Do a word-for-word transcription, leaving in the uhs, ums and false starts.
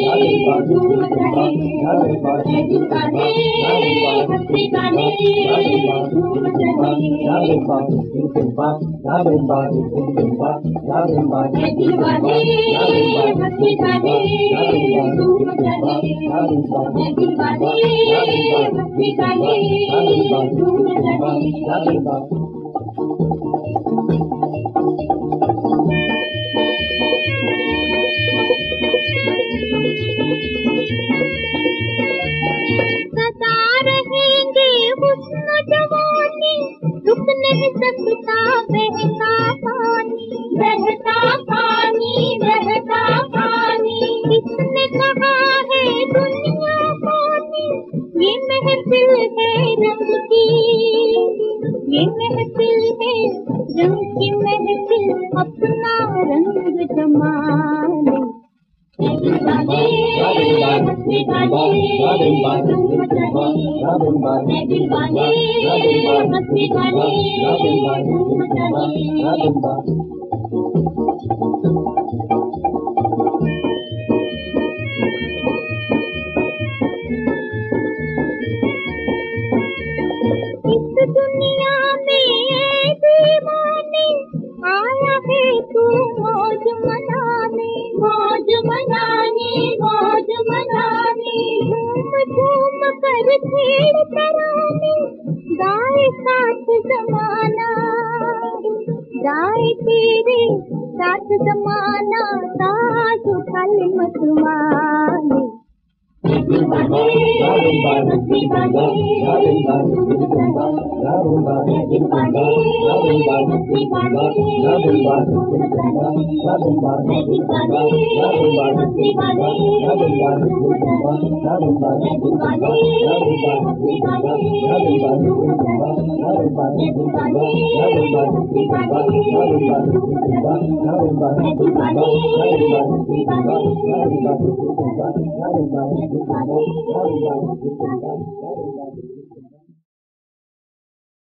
धूम चढ़े, है दीवाने भक्ति गाने धूम चढ़े, है दीवाने भक्ति गाने धूम चढ़े, है दीवाने भक्ति गाने धूम चढ़े। सदा रहेंगे हुस्न जवानी, रुक नहीं सकता बहता पानी, बहता पानी, बहता पानी। किसने कहा है दुनिया पानी, ये महफिल है रंग की, ये महफिल है रंग की महफिल, अपना रंग जमाने। है दीवाने भक्ति गाने धूम चढ़े, है दीवाने भक्ति गाने धूम चढ़े। इस दुनिया में दीवाने आया है तू मौज मनाने, मौज मनाने, मौज मनाने। घूम घूम कर खेल तराने, गाए साथ जमाना, गाए तेरे साथ जमाना, साथ कल मत माने। है दीवाने भक्ति गाने धूम चढ़े, है दीवाने भक्ति गाने धूम चढ़े, है दीवाने भक्ति गाने धूम चढ़े, है दीवाने भक्ति गाने धूम चढ़े, है दीवाने भक्ति गाने धूम चढ़े, है दीवाने भक्ति गाने धूम चढ़े।